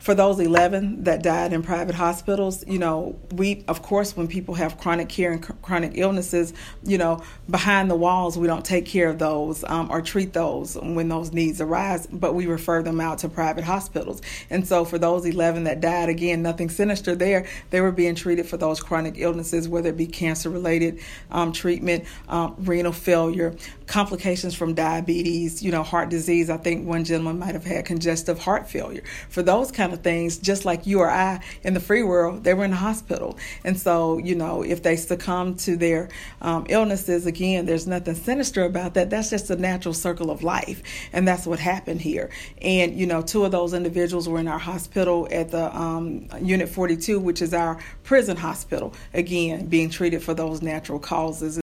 For those 11 that died in private hospitals, we, of course, when people have chronic care and chronic illnesses, behind the walls, we don't take care of those or treat those when those needs arise, but we refer them out to private hospitals. And so for those 11 that died, again, nothing sinister there. They were being treated for those chronic illnesses, whether it be cancer-related treatment, renal failure, complications from diabetes, heart disease. I think one gentleman might have had congestive heart failure. For those kind of things, just like you or I in the free world, they were in the hospital. And so, if they succumb to their illnesses, again, there's nothing sinister about that. That's just a natural circle of life. And that's what happened here. And, 2 of those individuals were in our hospital at the Unit 42, which is our prison hospital, again, being treated for those natural causes.